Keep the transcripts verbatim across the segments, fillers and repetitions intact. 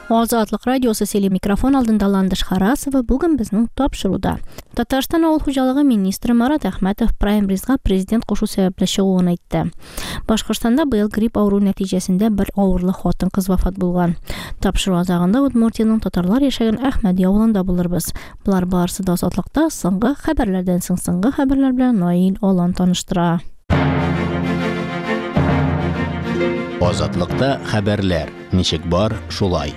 Азатлык радиосы сели микрофон алдында Ландыш Харасова бүген безнең тапшыруда. Татарстан авыл хуҗалыгы министры Марат Әхмәтов праймеризга президент кушу сәбәпле чыгуын әйтте. Башкортстанда быел грипп авыру нәтиҗәсендә бер авырлы хатын-кыз вафат булган. Тапшыру азагында Удмуртияның татарлар яшәгән Әхмәди авылында булырбыз. Булар барысы да Азатлыкта соңгы хәбәрләрдән соң соңгы хәбәрләр белән Наил Олан таныштыра. Азатлыкта хәбәрләр. Ничек бар, шулай.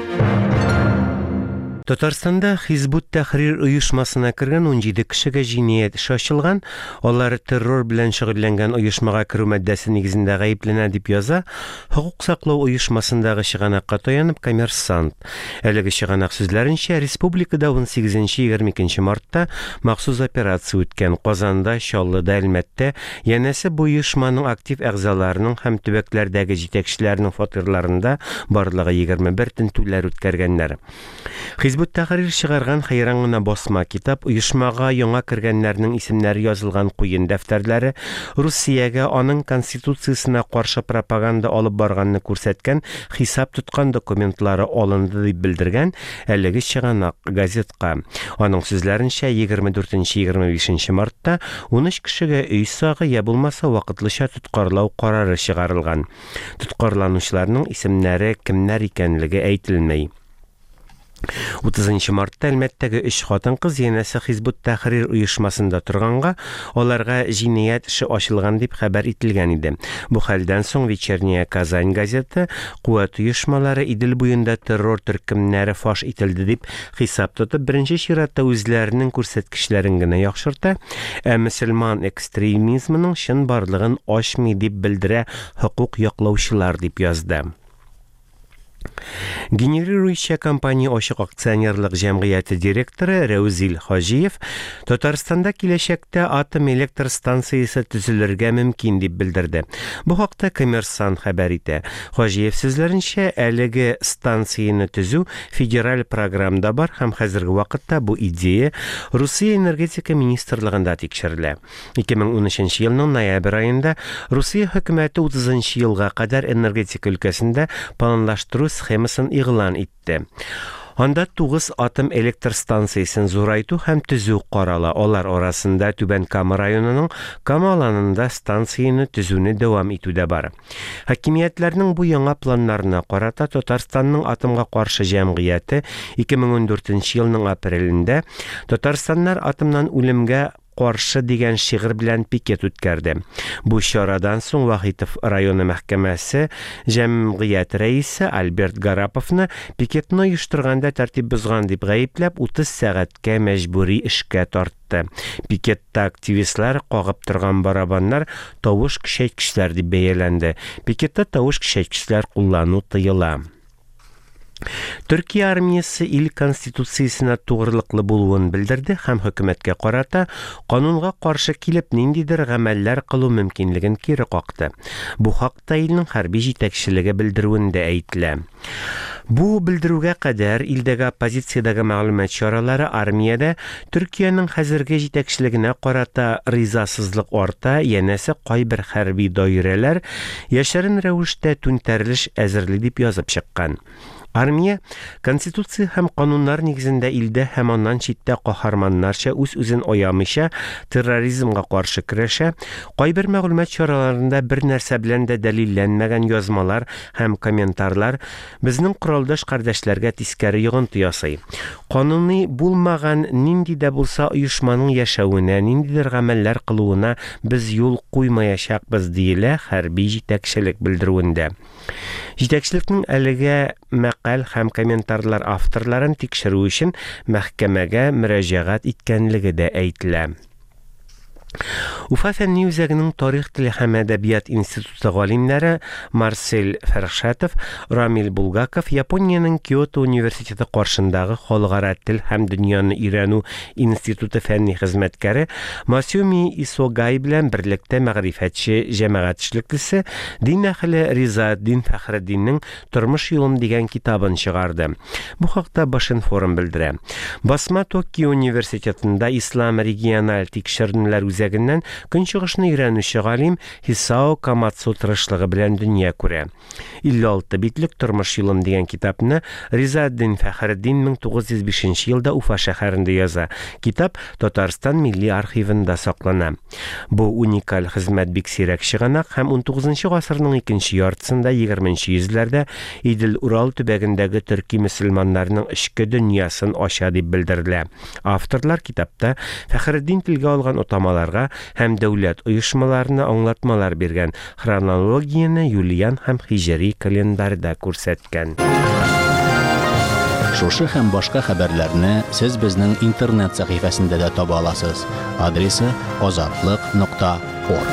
Татарстанда Хизбут Тәхрир оешмасына кергән ун җиде кешегә җинаять эше ачылган. Алар террор белән шөгыльләнгән оешмага керү маддәсе нигезендә гаепләнә дип яза Хокук саклау оешмасындагы чыганакка таянып Коммерсант. Әлеге чыганак сүзләренчә, республикада он сигезенче-егерме икенче мартта махсус операция үткән. Казанда, Чаллыда, Әлмәттә, янәсе бу оешманың актив әгъзаларының һәм төбәкләрдәге җитәкчеләренең фатирларында барлыгы егерме бер тентүләр үткәргәннәр. Хизбут Тәхрир чыгарган хәйран гына басма китап оешмага яңа кергәннәрнең исемнәре язылган куен дәфтәрләре, Русиягә аның конституциясына каршы пропаганда алып барганны күрсәткән хисап тоткан документлары алынды дип белдергән әлеге чыганак газетка. Аның сүзләренчә, егерме дүртенче-егерме бишенче мартта ун өч кешегә өй сагы я булмаса вакытлыча тоткарлау карары чыгарылган. Тоткарланучыларның исемнәре кемнәр икәнлеге әйтелмәй. утызынчы мартта Әлмәттәге өч хатын-кыз янәсе Хизбут Тәхрир оешмасында торганга, аларга җинаять эше ачылган дип хәбәр ителгән иде. Бу хәлдән соң Вечерняя Казань газеты куәт оешмалары Идел буенда террор төркемнәре фаш ителде дип хисап тотып, беренче чиратта үзләренең күрсәткечләрен генә яхшырта, ә мөселман экстремизмының чын барлыгын ачмый дип белдерә хокук яклаучылар дип язды. Генерирующая компания Ачык акционерлык җәмгыяте директоры Рәүзил Хаҗиев Татарстанда киләчәктә атом электр станциясе төзелергә мөмкин дип белдерде. Бу хакта Коммерсант хәбәр итә. Хаҗиев сүзләренчә, әлеге станцияны төзү федераль программада бар һәм хәзерге вакытта бу идея Русия энергетика министрлыгында тикшерелә. ике мең унөченче елның ноябрь аенда Русия хөкүмәте утызынчы елга кадәр энергетика өлкәсендә планлаштыру схемасын игълан итте. Анда тугыз атом электр станциясын зурайту һәм төзү карала. Алар арасында Түбән Кама районының Камаланында станцияны төзүне дәвам итүдә бар. Хакимиятләрнең бу яңа планнарына карата Татарстанның атомга каршы җәмгыяте ике мең ундүртенче елның апрелендә Татарстаннар атомнан үлемгә каршы дигән шигырь белән пикет үткәрде. Бу чарадан соң Вахитов районы мәхкәмәсе җәмгыять рәисе Альберт Гараповны пикетны оештырганда тәртип бозган дип гаепләп утыз сәгатькә мәҗбүри эшкә тартты. Пикетта активистлар кагып торган барабаннар тавыш көчәйткечләр дип бәяләнде. Пикетта тавыш көчәйткечләр куллану тыела. Төркия армиясе ил конституциясына тугрылыклы булуын белдерде һәм хөкүмәткә карата канунга каршы килеп ниндидер гамәлләр кылу мөмкинлеген кире какты. Бу хакта илнең хәрби җитәкчелеге белдерүендә әйтелә. Бу белдерүгә кадәр илдәге оппозициядәге мәгълүмат чаралары армиядә Төркиянең хәзерге җитәкчелегенә карата ризасызлык арта, янәсе кайбер хәрби даирәләр яшерен рәвештә түнтәрелеш әзерли дип язып чыккан. Армия конституция һәм кануннар нигезендә илдә һәм аннан читтә каһарманнарча үз-үзен аямыйча терроризмга каршы көрәшә. Кайбер мәгълүмат чараларында бер нәрсә белән дә дәлилләнмәгән язмалар һәм комментарийлар безнең коралдаш кардәшләргә тискәре йогынты ясый. Кануни булмаган нинди дә булса оешманың яшәвенә, ниндидер гамәлләр кылуына без юл куймаячакбыз диелә хәрби җитәкчелек белдерүендә. Җитәкчелекнең әлегә мәкаль һәм комментарийлар авторларын тикшерү өчен мәхкәмәгә мөрәҗәгать иткәнлеге дә әйтелә. Уфа фәнни үзәгенең тарих теле һәм әдәбият институты галимнәре Марсель Фәршатов, Рамил Булгаков Япониянең Киото университеты каршындагы халыкара тел һәм дөньяны өйрәнү институты фәнни хезмәткәре Масюми Исогай белән берлектә мәгърифәтче җәмәгать эшлеклесе дин әһле Ризаэддин Фәхреддиннең Тормыш юлым дигән китабын чыгарды. Бу хакта Башин форум белдерә. Басма Токио университетында ислам региональ тикшеренүләр үзәгеннән көнчыгышны өйрәнүче галим Хисао Камацу тырышлыгы белән дөнья күрә. илле алты битлек тормыш юлым дигән китапны Ризаэддин Фәхреддин мең тугыз йөз бишенче елда Уфа шәһәрендә яза. Китап Татарстан милли архивында саклана. Бу уникаль хезмәт бик сирәк чыганак һәм ун тугызынчы гасырның икенче яртысында егерменче йөзләрдә Идел-Урал төбәгендәге төрки мөселманнарның эчке дөньясын ача дип белдерелә. Авторлар китапта Фәхреддин телгә алган утамаларга һәм дәүләт оешмаларына аңлатмалар биргән, хронологияне Юлиан һәм Хиҗри календарьда күрсәткән. Шушы һәм башка хәбәрләрне сез безнең интернет сәхифәсендә дә таба аласыз. Адресы азатлык нокта орг.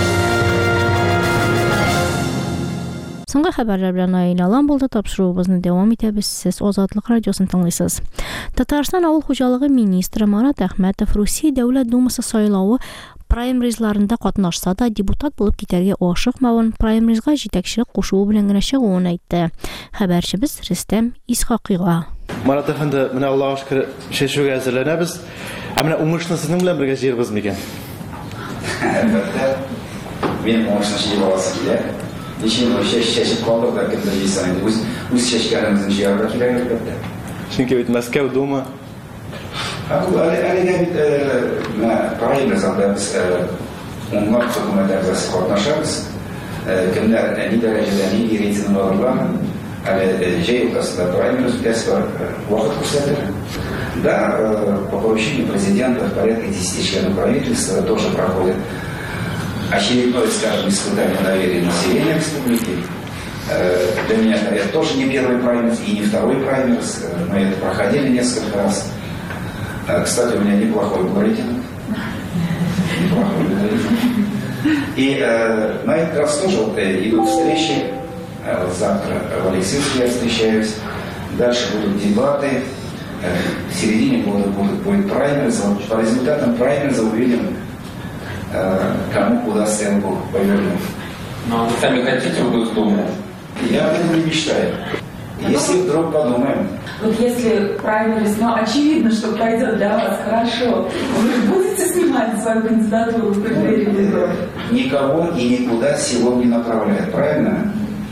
Соңгы хәбәрләр белән аялан булды, тапшыруыбызны дәвам итәбез. Сез Азатлык радиосын тыңлыйсыз. Татарстан авыл хуҗалыгы министры Марат Әхмәтов Русия Дәүләт Думасы сайлауы праймеризларында катнашса да, депутат булып китәргә ашыкмавын, праймеризга җитәкчелек кушуы белән генә чыгуын әйтте. Хәбәрчебез Рөстәм Исхакыйга. Марат әфәнде, менә Аллаһка шөкер, чәчүгә әзерләнәбез. Ә менә уңышны сезнең белән бергә җыербыз микән? Әлбәттә, мин уңышны җыеп аласы килә. Ничек чәч чәчеп калдык да кемдер җыйса инде. Үз үз чәчкәнебезне җыярга кирәк әлбәттә. Чөнки бит Мәскәү дума. Бу әлегә бит праймеризда без унлап хөкүмәтләргә катнашабыз. Кемнәр ни дәрәҗәдә ни рейтинг алырлар, әле җәй уртасында праймериз үткәсе вакыт күрсәтер. Да, по поручению президента порядка десяти членов правительства тоже проходит очередное, скажем, испытание доверия населения республики. Для меня это тоже не первый праймериз и не второй праймериз. Мы это проходили несколько раз. Кстати, у меня неплохой рейтинг. Неплохой рейтинг. И э, на этот раз тоже вот, э, идут встречи. Э, завтра в Алексеевске я встречаюсь. Дальше будут дебаты. Э, в середине года будет, будет праймериз. По результатам праймериза увидим, э, кому куда сценку повернуть. Но вы сами хотите в Госдуму? Я об этом не мечтаю. Если вдруг подумаем. Вот если праймериз, но очевидно, что пройдет для вас хорошо, вы будете снимать свою кандидатуру в преддверии выборов? Никого и никуда силом не направляет, правильно?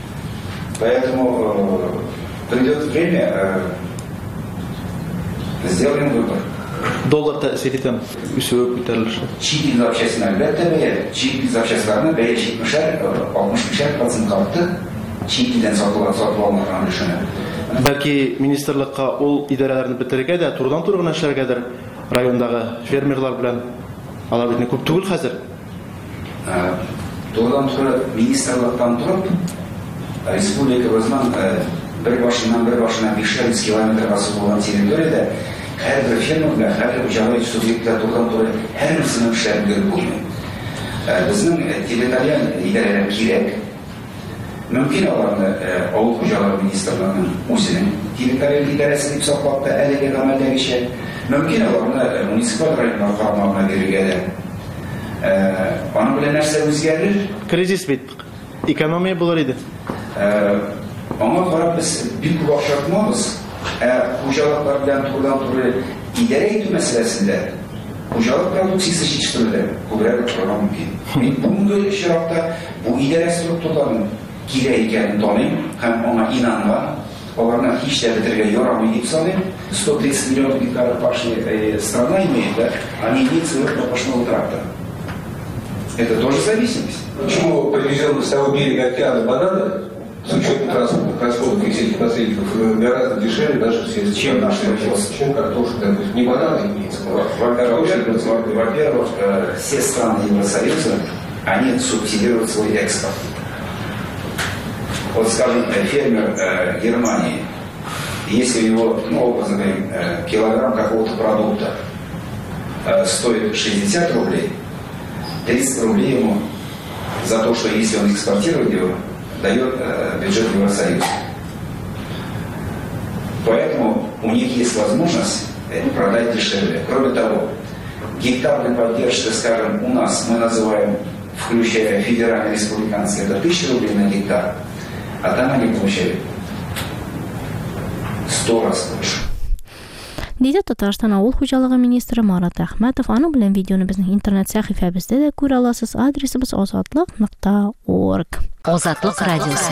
Поэтому э, придет время, э, сделаем выбор. Доллар тәэсир итәме? Үсүе күтәрелеше. Чит ил запчастина әлбәттә бәя, чит ил запчастларны бәя җитмеш процент картты. Чит илдән сатылган сатып алынган өлешенә. Бәлки министрлыкка ул идарәләрне бетерергә дә турыдан-туры гына эшләргәдер райондагы фермерлар белән. Алар бит күп түгел хәзер. Турыдан-туры министрлыктан торып, республикабызның бер башыннан бер башына бишәр йөз километрга сузылган территориядә һәрбер фермерга, һәрбер хуҗалык субъекты турыдан-туры һәрберсенең эшләрен görүп булмый. Безнең территориаль идарәләр кирәк. Мөмкин аларны авыл хуҗалыгы министрлыгының үзенең территориаль идарәсе дип саклап та әлегә гамәлдәгечә. Мөмкин аларны муниципаль районнар карамагына бирергә дә. Аның белән нәрсә үзгәрер? Кризис бит. Экономия булыр иде. Аңа карап без бик күп акча тотмабыз. Хуҗалыклар белән турыдан-туры идарә итү мәсьәләсендә хуҗалык продукциясе җитештерүдә күбрәк программа мөмкин. Мин бүгенге чиракта бу идарә структураларын кирәк икәнен таныйм һәм аңа инанган. Аларны һич тә бетергә ярамый дип саныйм. сто тридцать миллионов гектаров пашни страна имеет, да? Они имеют своего пашного тракта. Это тоже зависимость. Почему привезенные с того берега океана бананы, с учетом транспортных расходов и сельских посредников, гораздо дешевле даже сельских, чем наши производства? Чем картошка, то есть не бананы имеется. Во-первых, все страны Евросоюза, они субсидируют свой экспорт. Вот, скажем, фермер э, Германии, если у него, ну, образно говорим, э, килограмм какого-то продукта э, стоит шестьдесят рублей, тридцать рублей ему за то, что если он экспортирует его, дает э, бюджет Евросоюза. Поэтому у них есть возможность э, продать дешевле. Кроме того, гектарной поддержки, скажем, у нас мы называем, включая федерально-республиканские, это тысяча рублей на гектар. А там они получали сто раз больше. Диде Татарстан авыл хуҗалыгы министры Марат Әхмәтов. Аның белән видеоны безнең интернет сәхифәбездә дә күрә аласыз. Адресыбыз азатлык нокта орг. Азатлык радиосы.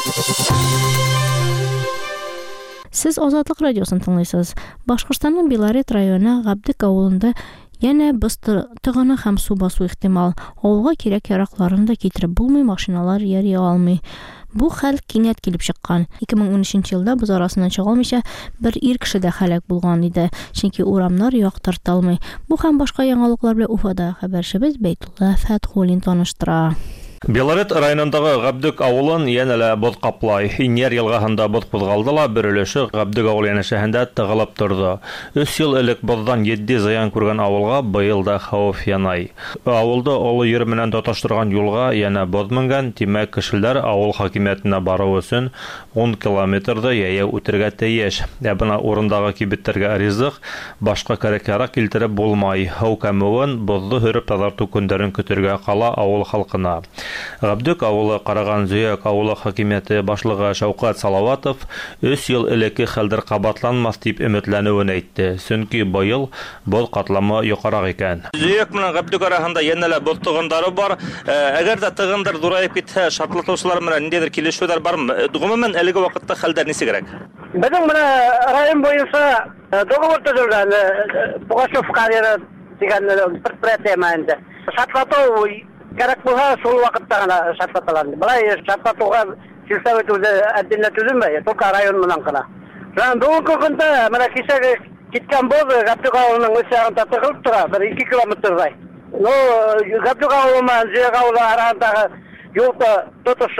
Сез Азатлык радиосын тыңлыйсыз. Башкортстанның Белорет районы Габдык авылында яна боз тыгыны һәм су басу ихтимал. Авылга кирәк яракларын да китереп булмый, машиналар йөри алмый. Бу хәл кинәт килеп чыккан. ике мең унөченче елда боз арасыннан чыга алмыйча бер ир кеше дә һәлак булган иде. Чөнки урамнар яктыртылмый. Бу һәм башка яңалыклар белән Уфада хәбәрчебез Бәйтулла Фәтхуллин таныштыра. Белорет районындагы Габдык авылын янәле боз каплай. Иньяр елгаһында боз кузгалдыла, бер өлеше Габдык авыл янәшәһендә тыгылып торды. өч ел элек боздан җитди зыян күргән авылга быел да хәвеф янай. Авылда олы йөр менән тоташтырган юлга яна боз менгән, тимәк кешеләр авыл хакимиятенә бару өчен ун километрда яя үтәргә тиеш. Ә бына урындагы кибеттәргә ризык башка кәрәк-ярак килтереп булмай. Һау кәмүен бозды хөреп тазарту көндәрен көтәргә кала авыл халкына. Габдык авылы Караган Зөяк авылы хакимияте башлыгы Шаукат Салаватов өч ел элекке хәлдер кабатланмас дип өметләнүен әйтте. Чөнки быел боз катламы югарак икән. Зөяк менән Габдык арасында янәле боз тыгындары бар. Әгәр дә тыгындар дурайып китсә, шартлатучылар менән ниндидер килешүләр бармы? Гомумән әлеге вакытта хәлдәр нисегрәк? Безнең менә район буенча договор төзелгән. Бугашов карьера дигән предприятие мәнендә. Шартлату Кәрәк булса, шул вакытта гына шартлаталар. Былай шартлатуга сельсовет үзе әддинә төзелмәй, только район менән гына. Шуңа бүгенге көндә менә кичәге киткән боз Габдык авылының үз ягында тыгылып тора, бер ике километрдай. Ну, Габдык авылы менән Зөяк авылы арасындагы юлда тотыш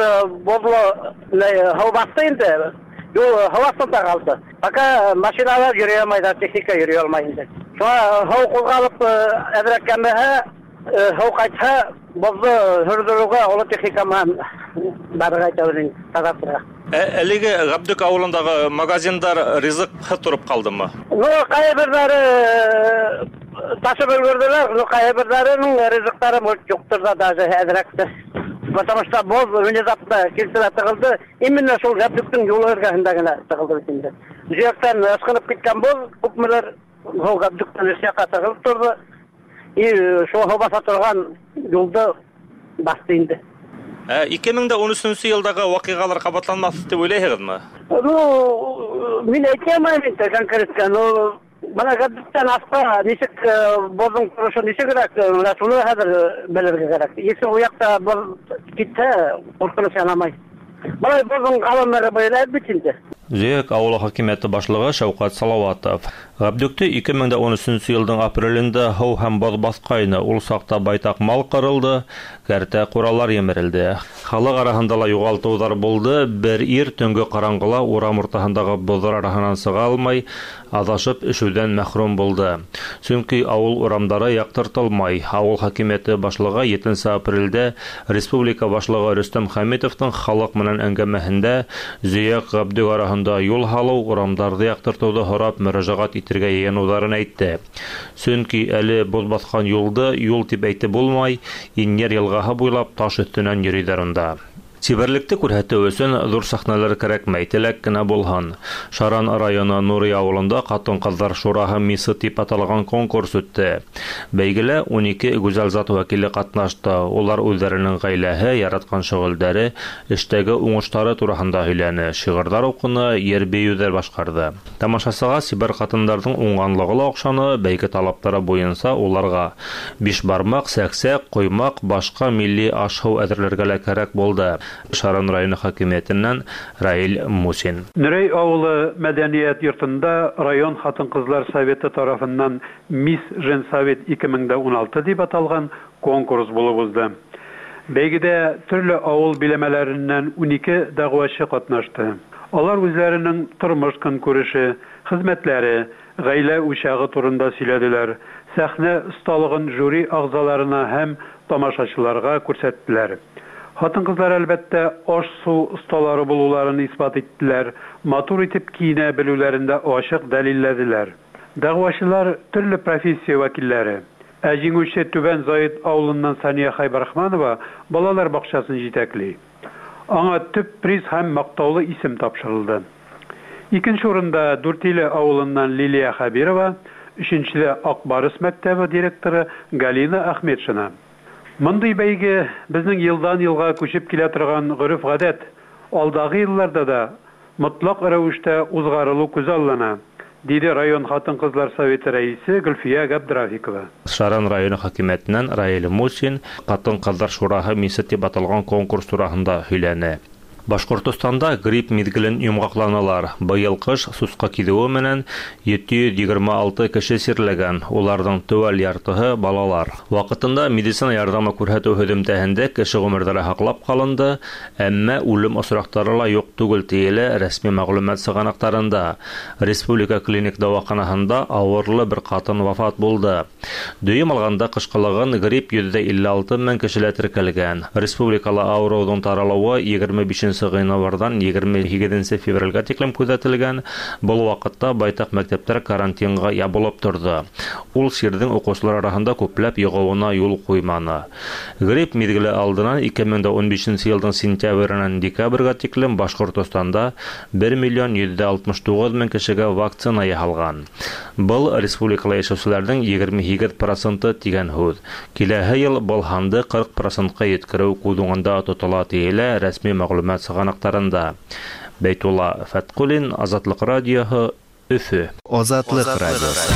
бозлы һау басты инде. Юл һавасында калды. Пока машиналар йөри алмайды, техника йөри алмай инде. Шуңа һау кузгалып әбрәк кәмәһә һау кайтса бозды хөрдөрүгә олы техника менән барырга тәүлек тазартырга. Әлеге Габдык авылындагы магазиндар ризык торып калдымы? Ну, кайберләре ташып өлгерделәр, ну кайберләренең ризыктары юктыр да даже әзрәктә. Потому что боз внезапно килсә тыгылды, именно шул Габдыктың юлы эргәһендә генә тыгылды инде. Җыяктан ыскынып киткән боз күпмеләр Габдыктан исәкә тыгылып торды. И шул һава сатылган юлда басты инде. ике мең унөченче елдагы вакыйгалар кабатланмас дип уйлыйсызмы? Ну, мин әйтәм инде конкретно, но менә Габдыктан аска ничек бозың торышы ничегрәк, менә шуны хәзер белергә кирәк. Если у якта боз китсә, куркыныч янамай. Менә бозың калымнары бәйләп бит инде. Зөяк авылы хакимияте башлыгы Шаукат Салаватов. Габдыкта ике мең унөченче елның апрелендә һау һәм боз баскайны. Ул сакта байтак мал кырылды, кәртә куралар емерелде. Халык арасында ла югалтулар булды. Бер ир төнгө караңгыла урам уртаһындагы бозлар арасыннан сыга алмай, адашып эшүдән мәхрүм булды. Чөнки авыл урамдары яктыртылмай. Авыл хакимияте башлыгы җиденче апрельдә республика башлыгы Рөстәм Хәмитовның халык менән әңгәмәһендә Зөяк Габдык арасында юл һалу, урамдарды яктыртуды һорап мөрәҗәгать итәргә яныуларын әйтте. Чөнки әле боз баскан юлды юл дип әйтеп булмай, Иньяр елгаһы буйлап таш өстенән йөриләр анда. Сиберлекте күрһәтү өчен зур сәхнәләр кирәкмәй, теләк кенә булган. Шаран районы Нури авылында Хатын-кызлар шураһы мисы дип аталган конкурс үтте. Бәйгелә унике гүзәл зат вәкиле катнашты. Улар үзләренең гаиләһе, яраткан шөгыльләре, эштәге уңышлары турында һөйләне, шигырьләр укыны, йөр-биюләр башкарды. Тамашачыга сибер хатыннарның уңганлыгы ла охшаны, бәйге талаплары буенча уларга биш бармак, сәксәк, коймак, башка милли аш-һау әзерләргә лә кирәк булды. Шаран районы хакимиятеннән Раил Мусин. Нөрей авылы мәдәният йортында район хатын-кызлар советы тарафыннан Мисс Женсовет ике мең уналты дип аталган конкурс булып узды. Бәйгедә төрле авыл биләмәләреннән унике дәгъвачы катнашты. Алар үзләренең тормыш көнкүреше, хезмәтләре, гаилә учагы турында сөйләделәр. Сәхнә осталыгын жюри агзаларына һәм тамашачыларга күрсәттеләр. Хатын-кызлар әлбәттә аш-су осталары булуларын исбат иттеләр, матур итеп киенә белүләрендә ачык дәлилләделәр. Дәгъвачылар төрле профессия вәкилләре. Ә җиңүче Түбән Заид авылыннан Сания Хайбарахманова балалар бакчасын җитәкли. Аңа төп приз һәм мактаулы исем тапшырылды. Икенче урында Дүртиле авылыннан Лилия Хабирова, өченчедә Акбарыс мәктәбе директоры Галина Ахметшина. Мондый бәйге безнең елдан елга күчеп килә торган гореф-гадәт, алдагы елларда да мотлак рәвештә узгарылу күзаллана, диде район хатын-кызлар советы рәисе Гөлфия Габдрафикова. Шаран районы хакимиятеннән Раил Мусин хатын-кызлар шураһы мисет дип аталган конкурс турында һөйләне. Башкортостанда грипп мизгелен йомгакланалар. Быел кыш суска кидеүе менән җиде йөз егерме алты кеше сирләгән. Уларның төвәл яртыһы балалар. Вакытында медицина ярдәме күрсәтү һөдемтәһендә кеше гомердәре һаклап калынды, әмма үлем осрактары ла юк түгел тиелә рәсми мәгълүмат сыганакларында. Республика клиник дәваханаһында авырлы бер катын вафат булды. Дөйем алганда кышкылыгын грипп йөз илле алты мең кешеләр теркәлгән. Республикала авыруның таралуы егерме биш январьдан егерме сигезенче февральгә тиклем күзәтелгән. Бұл вакытта байтак мәктәптәр карантинга ябылып торды. Ул ширдең укучылар арасында күпләп ягуына юл куйманы. Грипп мизгеле алдыннан ике мең унбишенче елның сентябреннән декабрьгә тиклем Башкортостанда бер миллион йөз алтмыш тугыз мең кешегә вакцина яһалган. Бұл республикала яшәүчеләрнең егерме сигез проценты тигән һүз. Киләһе ел бұл ханды кырык процентка җиткерү кудуңында тотыла тиелә рәсми мәгълүмат сыганакларында. Бәйтулла Фәткулин, Азатлык радиоһы, Өфө. Азатлык радиосы.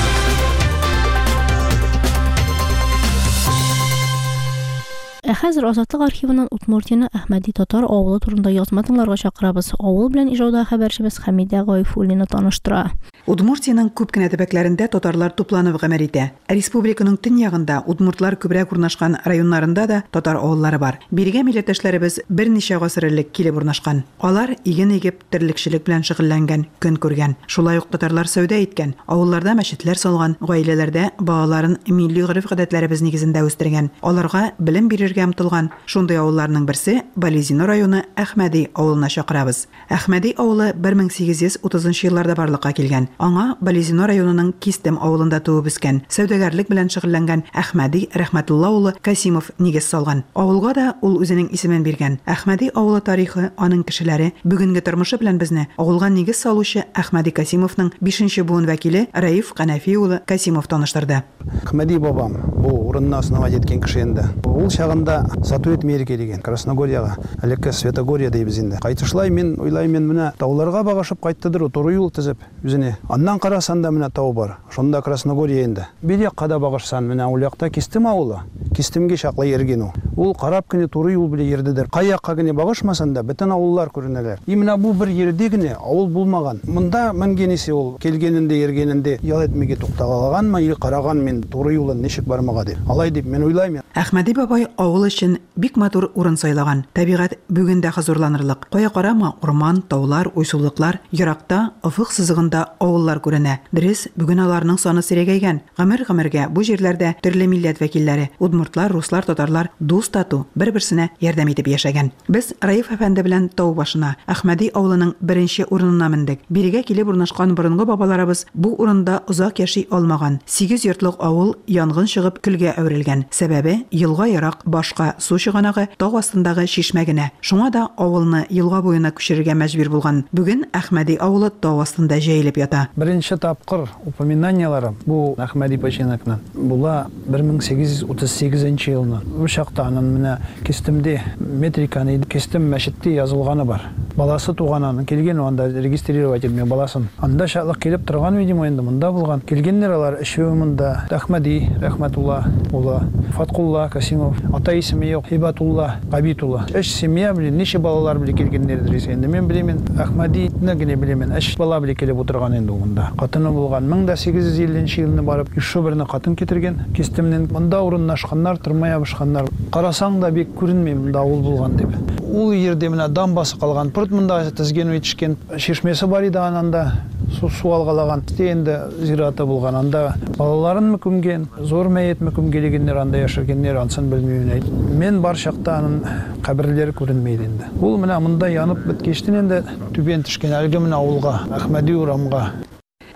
Ә хәзер Азатлык архивынан Удмуртияны Әхмәди татар авылы турында язма тыңларга чакырабыз. Авыл белән ижауда хәбәрчебез Хәмидә Гайфуллина таныштыра. Удмуртияның күп кенә төбәкләрендә татарлар тупланып гамәл итә. Республиканың төньягында удмуртлар күбрәк урнашкан районнарында да татар авыллары бар. Биргә милләттәшләребез берничә гасыр элек килеп урнашкан. Алар иген егеп, терлекчелек белән шөгыльләнгән, көн күргән. Шулай ук татарлар сәүдә иткән, авылларда мәчетләр салган, гаиләләрдә балаларын милли гореф-гадәтләребез нигезендә үстергән. Аларга белем бирергә омтылган. Шундый авылларның берсе Балезино районы Әхмәди авылына чакырабыз. Әхмәди авылы бер мең сигез йөз утызынчы елларда барлыкка килгән. Аңа Балезино районының Кистем авылында туып үскән, сәүдәгәрлек белән шөгыльләнгән Әхмәди Рәхмәтулла улы Касимов нигез салган. Авылга да ул үзенең исемен биргән. Әхмәди авылы тарихы, аның кешеләре, бүгенге тормышы белән безне авылга нигез салучы Әхмәди Касимовның бишенче буын вәкиле Раиф Канафи улы Касимов таныштырды. Әхмәди бабам бу урынна основать еткән кеше инде. Ул чагында сату этмәйер килгән Красногорьяга, элекке Светогорья дибез инде. Кайтышлай мен уйлайм, мен менә тауларга багышып кайттыдыр, туры юл тизеп үзенә. Аннан карасан да менә тау бар. Шунда Красногорья инде. Бер якка да багышсан, менә ул якта Кистем авылы. Кистемге чаклы йөргән ул. Ул карап кенә туры юл белән йөрдедер. Кай якка генә багышмасан да бөтен авыллар күренәләр. И менә бу бер йөрде генә авыл булмаган. Монда менгенесе ул келгәнендә йөргәнендә ял этмәгә туктагалаганмы, или караган мен туры юлын ничек бармага дип. Алай дип мен уйлайм. Әхмәди бабай авыл өчен бик матур урын сайлаган. Табигать бүген дә хозурланырлык. Кая карама, урман, таулар, уйсулыклар, еракта, офык сызыгында авыллар күренә. Дөрес, бүген аларның саны сирәгәйгән. Гомер-гомергә бу җирләрдә төрле милләт вәкилләре, удмуртлар, руслар, татарлар дус тату, бер-берсенә ярдәм итеп яшәгән. Без Раиф әфәнде белән тау башына, Әхмәди авылының беренче урынына мендек. Бирегә килеп урнашкан борынгы бабаларыбыз бу урында озак яши алмаган. Сигез йортлык авыл янгын чыгып көлгә әверелгән. Сәбәбе елга ярак башка су чыганагы тау астындагы чишмә генә. Шуңа да авылны елга буена күчерергә мәҗбүр булган. Бүген Әхмәди авылы тау астында җәелеп ята. Беренче тапкыр упоминаниялары бу Әхмәди починакны була бер мең сигез йөз утыз сигезенче елны. Бу чакта аның менә Кистемдә метриканы Кистем мәчетте язылганы бар. Баласы туганын келген, анда регистрировать этме баласын. Анда шатлык келип торган, видимо, инде монда булган. Келгеннәр алар өчөө монда. Әхмәди Рәхмәтулла улы, Фаткулла Касимов, ата исеме юк, Хибатулла Кабитулла. Эш семья белән ничә балалар белән келгеннәрдер инде. Мен беләмен, Әхмәдине генә беләмен. Эш бала белән келип утырган инде монда. Катыны булган мең сигез йөз илле елны барып, ише берне катын китергән. Кистемнән монда урынлашканнар, тормая башканнар. Карасаң да бик күренми монда ул булган дип. Ул yerде менә дамбасы калган. Пырт монда тезген үтишкән шишмәсе бар иде, ананда су су алгалаган. Инде зираты булган, анда балаларын мөкүмгән, зур мәет мөкүмгәлегеннәр анда яшәгәннәр, ансын белмәюне. Мен бар чакта аның каберләре күренмәйде инде. Ул менә монда янып биткәчтен инде түбән төшкән, әлеге менә авылга, Әхмәди урамга.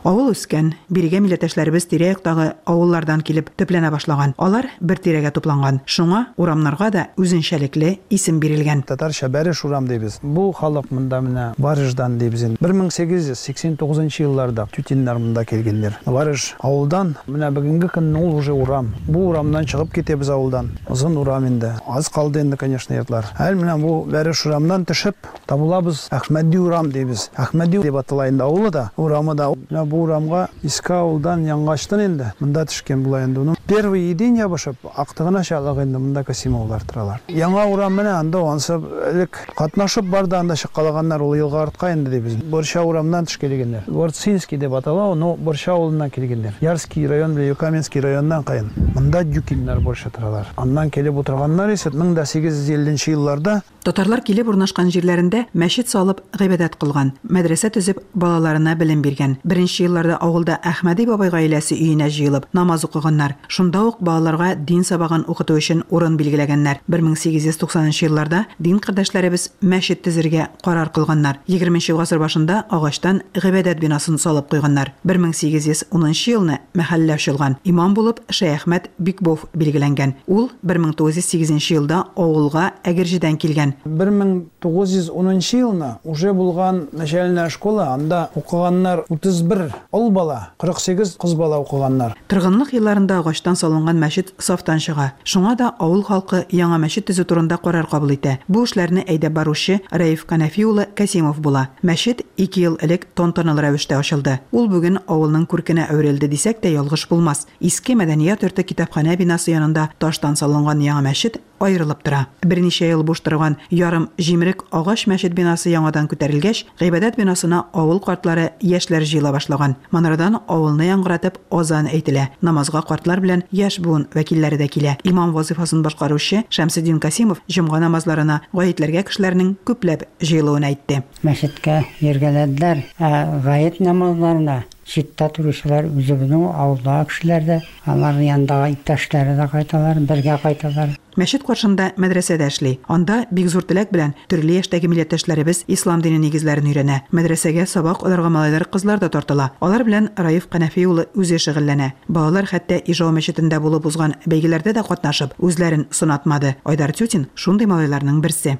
Авыл үскән, бирегә милләттәшләребез тирә-яктагы авыллардан килеп төпләнә башлаган. Алар бер тирәгә тупланган. Шуңа урамнарга да үзенчәлекле исем бирелгән. Татарча Бәреш урам дибез. Бу халык монда менә Барыждан дибез. бер мең сигез йөз сиксән тугызынчы елларда тютиннар монда килгәннәр. Барыж авылдан менә бүгенге көнне ул уже урам. Бу урамнан чыгып китәбез авылдан. Озын урам инде. Аз калды инде, конечно, ятлар. Әл менә бу Бәреш урамнан төшеп табылабыз. Әхмәди урам дибез. Әхмәди дип атала инде авылы да, урамы да. Менә бу урамга иске авылдан яңаштан инде. Монда төшкән була инде. Уның первый идея башып актыгына чалык инде монда Касимовлар торалар. Яңа урам менә анда ансы элек катнашып барды, анда чыккалаганнар ул елга артка инде дибез. Борча урамнан төшкәлегеннәр. Ворцинский дип атала, но Борча авылыннан килгәннәр. Ярский район белән Юкаменский районнан кайын. Монда дюкиннар Борча торалар. Аннан килеп утырганнар исә мең сигез йөз илле елларда татарлар килеп урнашкан җирләрендә мәчет салып гыйбадәт кылган, мәдрәсә төзеп балаларына белем биргән. Беренче елларда авылда Әхмәди бабай гаиләсе өенә җыелып намаз укыганнар. Шунда ук балаларга дин сабагын укыту өчен урын билгеләгәннәр. бер мең сигез йөз туксанынчы елларда дин кардәшләребез мәчет төзергә карар кылганнар. егерменче гасыр башында агачтан гыйбадәт бинасын салып куйганнар. бер мең сигез йөз унынчы елны мәхәллә ачылган. Имам булып Шәйх Әхмәт Бикбов билгеләнгән. Ул бер мең тугыз йөз сигезенче елда авылга Әгерҗедән килгән. бер мең тугыз йөз унынчы елны уже булган начальная школа, анда укыганнар утыз бер ул бала, кырык сигез кыз бала укыганнар. Тыргынлык елларында агачтан салынган мәчет сафтан чыга. Шуңа да авыл халкы яңа мәчет төзү турында карар кабул итә. Бу эшләрне әйдәп баручы Раиф Канафи улы Касимов була. Мәчет ике ел элек тантаналы рәвештә ачылды. Ул бүген авылның күркенә әверелде дисәк тә ялгыш булмас. Иске мәдәният йорты китапханә бинасы янында таштан салынган яңа мәчет аерылып тора. Берничә ел буш торган ярым җимрек агач мәчет бинасы яңадан күтәрелгәч, гыйбадәт бинасына авыл картлары, яшьләр җыела башлаган. Манардан авылны яңгыратып азан әйтелә. Намазга картлар белән яшь буын вәкилләре дә килә. Имам вазифасын башкаручы Шәмсетдин Касимов җомга намазларына гаетләргә кешеләрнең күпләп җыелуын әйтте. Мәчеткә йөргәләделәр, гает намазларына читта туручылар үзебезнең авылда кешеләрдә, аларның янында иптәшләре дә кайталар, бергә кайталар. Мәчет каршында мәдрәсәдә эшли. Анда бик зур теләк белән төрле яшьтәге милләттәшләребез ислам дине нигезләрен өйрәнә. Мәдрәсәгә сабак алырга малайлар, кызлар да тартыла. Алар белән Раиф Канафи улы үзе шөгыльләнә. Балалар хәтта Ижау мәчетендә булып узган бәйгеләрдә дә катнашып, үзләрен сынатмады. Айдар Тютин шундый малайларның берсе.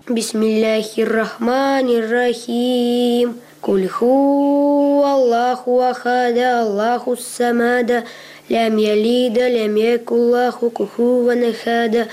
Бисмиллаһир-рахманир-рахим. Кул ху-Аллаху ахад, Аллаху самад, лам ялид, лам якул лаху куфуан ахад.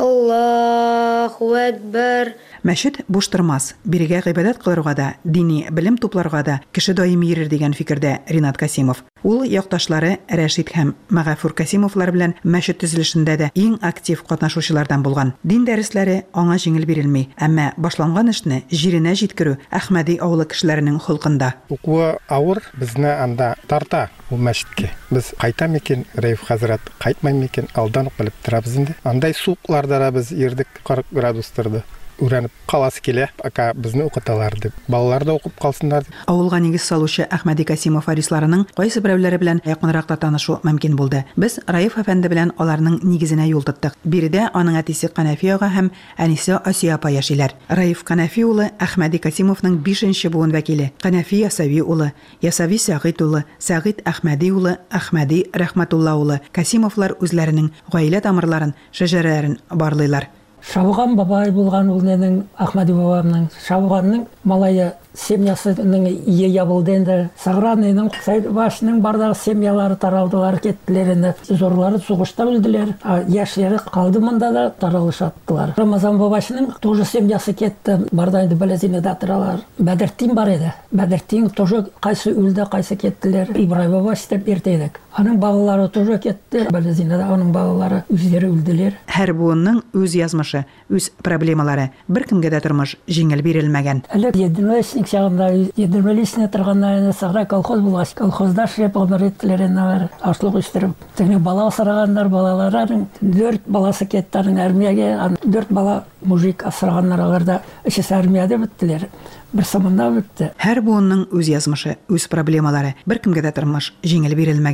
Аллаху акбар. Мәчет буш тормас. Бирегә гыйбадәт кылырга да, дини белем тупларга да кеше даими йөрер дигән фикердә Ринат Касимов. Ул якташлары Рәшид һәм Мәгафур Касимовлар белән мәчет төзелешендә дә иң актив катнашучылардан булган. Дин дәресләре аңа җиңел бирелми, әмма башланган эшне җиренә җиткерү Әхмәди авылы кешеләренең холкында. Укуы авыр безне анда тарта ул мәчеткә. Без кайта микән, Раиф хәзрәт кайтмай микән, алдан ук белеп торабыз инде. Андай суыкларда да biz ирдек кырык градус торды. Үрәнеп каласы килә, ака безне укыталар дип. Балалар да укып калсыннар дип. Авылга нигез салучы Әхмәди Касимов арисларының кайсы берәүләре белән якынрак та танышу мөмкин булды. Без Раиф әфәнде белән аларның нигезенә юл тоттык. Биредә аның әтисе Канафи ага һәм әнисе Асия апа яшиләр. Раиф Канафи улы Әхмәди Касимовның бишенче буын вәкиле. Канафи Ясави улы, Ясави Сәгыйд улы, Сәгыйд Әхмәди улы, Әхмәди Рәхмәтулла улы. Касимовлар үзләренең гаилә тамырларын, шәҗәрәләрен барлыйлар. Шабыган бабай булган ул менің Ахмади бабамның Шабыганның малайы семьясының ие булды инде. Сагранның Сайбашның бардагы семьялары таралдылар, кеттиләр инде. Зорлары сугышта үлделәр, яшьләре калды монда да таралышаттылар. Рамазан бабашның тоже семьясы кетти, барда инде Белезинеда торалар. Бәдертин бар иде. Бәдертин тоже кайсы үлде, кайсы кеттиләр. Ибраһим бабаш дип бирдек. Аның балалары тоже кетти. Белезинеда аның балалары үзләре үлделәр. Һәр буынның үз язмышы, үз проблемалары. Беркемгә дә тормыш җиңел бирелмәгән. Чагында егермелисне торганнарны сагра колхоз булгач, колхозда эшләп алар ашлык үстереп, тегне бала асраганнар, балаларның дүрт баласы кеттәрен армиягә, дүрт бала мужик асраганнар, аларда эче армиядә беттеләр. Бер саманда бетте. Һәр буынның үз язмышы, үз проблемалары. Беркемгә дә тормыш җиңел бирелмәгән.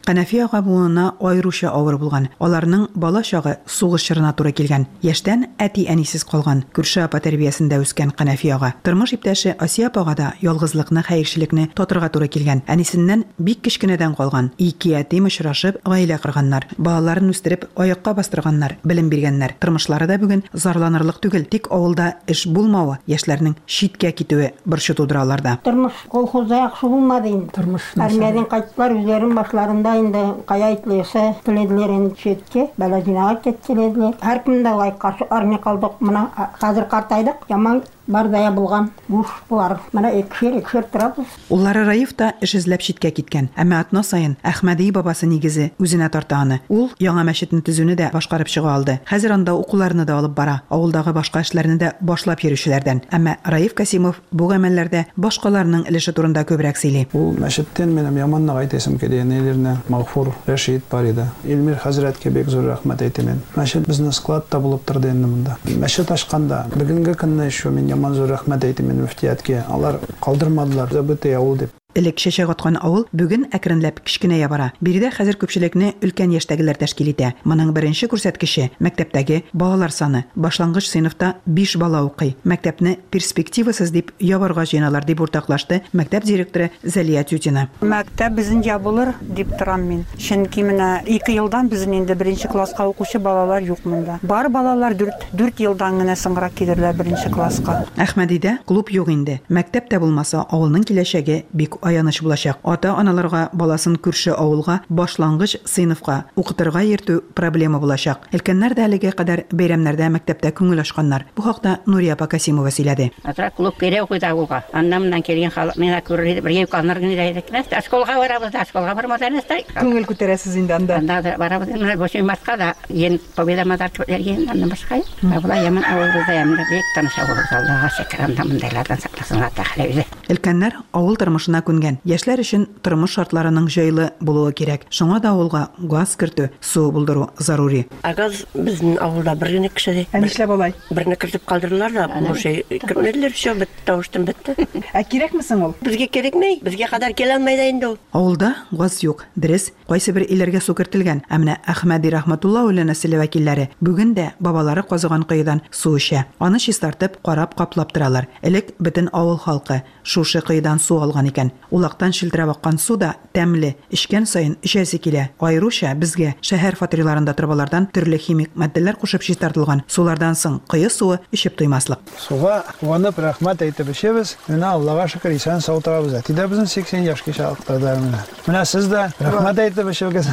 Канафи ага буына айрыша авыр булган. Аларның бала чагы сугыш чорына туры килгән. Яшьтән әти-әнисез калган. Күрше апа тәрбиясендә үскән Канафи ага. Тормыш иптәше Асия апага да ялгызлыкны, хәерчелекне татырга туры килгән. Әнисеннән бик кечкенәдән калган. Ике ятим очрашып, гаилә корганнар. Балаларын үстереп, аякка бастырганнар, белем биргәннәр. Тормышлары да бүген зарланырлык түгел. Тик авылда эш булмавы, яшьләрнең читкә китүе борчу тудыралар да. Тормыш колхозда яхшы булмады инде. Тормыш армиядан кайттылар, үзләрен башларында инде кая итлесе, теледләрен читкә, баладинага кеттеләр. Һәр кемдә лай каршы армия калдык. Менә хәзер картайдык. Яман бардая булган буш булар. Менә экшер, экшер торабыз. Уллары Раиф та эш эзләп читкә киткән. Әмма атна саен Әхмәди бабасы нигезе үзенә тарта аны. Ул яңа мәчетне төзүне дә башкарып чыга алды. Хәзер анда укуларны да алып бара. Авылдагы башка эшләрне дә башлап йөрүчеләрдән. Әмма Раиф Касимов бу гамәлләрдә башкаларның өлеше турында күбрәк сөйли. Ул мәчеттән минем яманны әйтәсем килә, неләрне Магфур Рәшид бар иде. Илмир хәзрәткә бик зур рәхмәт әйтәмен. Мәчет безнең складта булып торды инде монда. Мәчет ачканда бүгенге көнне шо мин яман зур рәхмәт әйтәмен мөфтияткә. Алар калдырмадылар. Забытый авыл дип. Элек чәчәк аткан авыл бүген әкренләп кичкенәя бара. Биредә хәзер күпчелекне өлкән яшьтәгеләр тәшкил итә. Моның беренче күрсәткече мәктәптәге балалар саны. Башлангыч сыйныфта биш бала укый. Мәктәпне перспективасыз дип ябарга җыйналар дип уртаклашты мәктәп директоры Зәлия Тютина. Мәктәп безнең ябылыр дип торам мин. Чөнки менә ике елдан безнең инде беренче класска укучы балалар юк монда. Бар балалар дүрт елдан гына соңрак килерләр беренче класска. Әхмәдидә клуб юк инде. Мәктәптә булмаса, авылның киләчәге бик аяныч булачак. Ата-аналарга баласын күрше авылга, башлангыч сыйныфка укытырга йөртү проблема булачак. Өлкәннәр дә әлегә кадәр бәйрәмнәрдә мәктәптә күңел ачканнар. Бу хакта Нурия апа Касимова сөйләде. Атра клуб керә укыта авылга. Аннан килгән халык менә күрер, бер яканнар гына әйтәкләр. Школга барабыз, школга бармадан әстай. Күңел күтәрәсез инде анда. Анда барабыз, менә бу шуй маска да, ен победа мадар чөтергән, аннан башка. Абла яман авылда яман бик таныша булып, Аллага шөкер, анда мондайлардан сакласын Аллаһ. Өлкәннәр авыл тормышына күнгән. Яшьләр өчен тормыш шартларының җайлы булуы кирәк. Шуңа да авылга газ кертү, су булдыру зарури. Газ безнең авылда бер генә кеше. Ә нишләп алай? Берне кертеп калдырдылар да, бу шей кертмәделәр, шо бит тавыштан бетте. Ә кирәкме соң ул? Безгә кирәкмәй, безгә кадәр килә алмый да инде ул. Авылда газ юк. Дөрес, кайсы бер илләргә су кертелгән. Ә менә Әхмәди Рахматулла үлән нәселе вәкилләре бүген дә бабалары казыган кыйдан су эчә. Аны чистартып, карап каплап торалар. Элек бөтен авыл халкы шушы кыйдан су алган икән. Улактан шилтерәп аккан су да тәмле, эчкән сайын эчәсе килә. Айрыша безгә шәһәр фатирларында торбалардан төрле химик матдәләр кушып чистартылган. Сулардан соң кыю суы эчеп туймаслык. Суга куанып рәхмәт әйтеп эчәбез. Менә Аллага шөкер исән сау торабыз. Тидә безнең сиксән яшькә чакларда менә. Менә сез дә рәхмәт әйтеп эчәгез.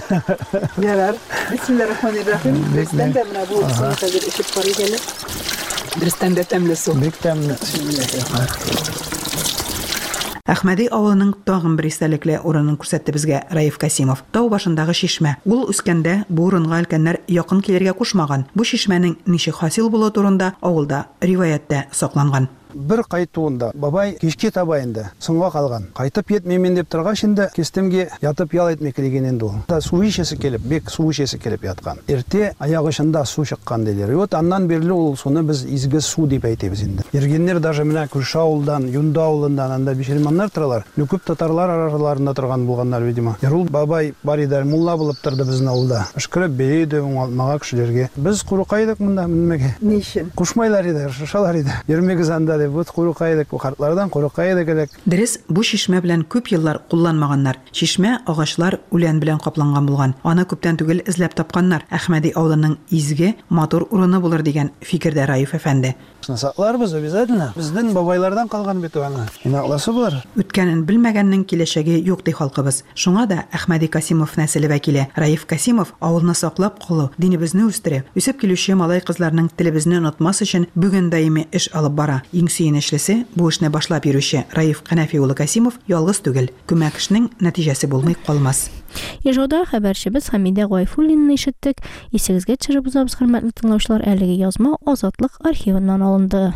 Ярар. Бисмиллаһир-рахманир-рахим. Бездән дә менә бу суны хәзер эчеп карыйгәләр. Бездән дә тәмле су. Бик тәмле. Әхмәди авылының тагын бер истәлекле урынын күрсәтте безгә Раиф Касимов. Тау башындагы шишмә. Ул үскәндә бу урынга өлкәннәр якын килергә кушмаган. Бу шишмәнең ничек хасил булуы турында авылда риваяттә сакланган. Бер кайтуында бабай кичке табайында соңга калган. Кайтып йетмәмен дип торгач инде кестемгә ятып ял итмәк килгән инде ул. Да су ишесе килеп, бик су ишесе килеп яткан. Ирте аяк очында су чыккан диләр. Вот аннан бирле ул суны без изге су дип әйтәбез инде. Йөргәннәр даже менә күрше авылдан, Юнда авылыннан анда бишелманнар торалар. Күп татарлар араларында торган булганнар, видимо. Ярул бабай бар иде, мулла булып торды безнең авылда. Эшкәреп бейде мага кешеләргә. Без курыкайдык монда менмәгә. Ни өчен? Кушмайлар иде, шашалар иде. Йөрмәгез анда. Вот курыкайдык, бу картлардан курыкайдык элек. Дөрес, бу шишмә белән күп еллар кулланмаганнар. Шишмә агачлар үлән белән капланган булган. Аны күптән түгел эзләп тапканнар. Әхмәди авылының изге, матур урыны булыр дигән фикердә Раиф әфәнде. Сакларбыз обязательно. Бездән бабайлардан калган бит аны. Инакласы булыр. Үткәнен белмәгәннең киләчәге юк ди халкыбыз. Шуңа да Әхмәди Касимов нәселе вәкиле Раиф Касимов авылны саклап калу, динебезне үстереп, үсеп килүче малай кызларның телебезне онытмас өчен бүген даими эш алып бара. Иң сөенечлесе бу эшне башлап йөрүче Раиф Канафи улы Касимов ялгыз түгел. Күмәк эшнең нәтиҗәсе булмый калмас. Ижауда хәбәрчебез Хәмидә Гайфуллинны ишеттек. Исегезгә төшереп узабыз, хөрмәтле тыңлаучылар, әлеге язма Азатлык архивыннан алынды.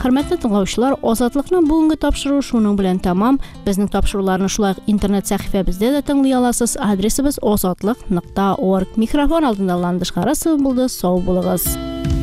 Хөрмәтле тыңлаучылар, Азатлыкның бүгенге тапшыруы шуның белән тәмам. Безнең тапшыруларны шулай интернет сәхифәбездә дә тыңлый аласыз. Адресыбыз азатлык нокта орг. Микрофон алдында Ландыш Харасова булды. Сау булыгыз.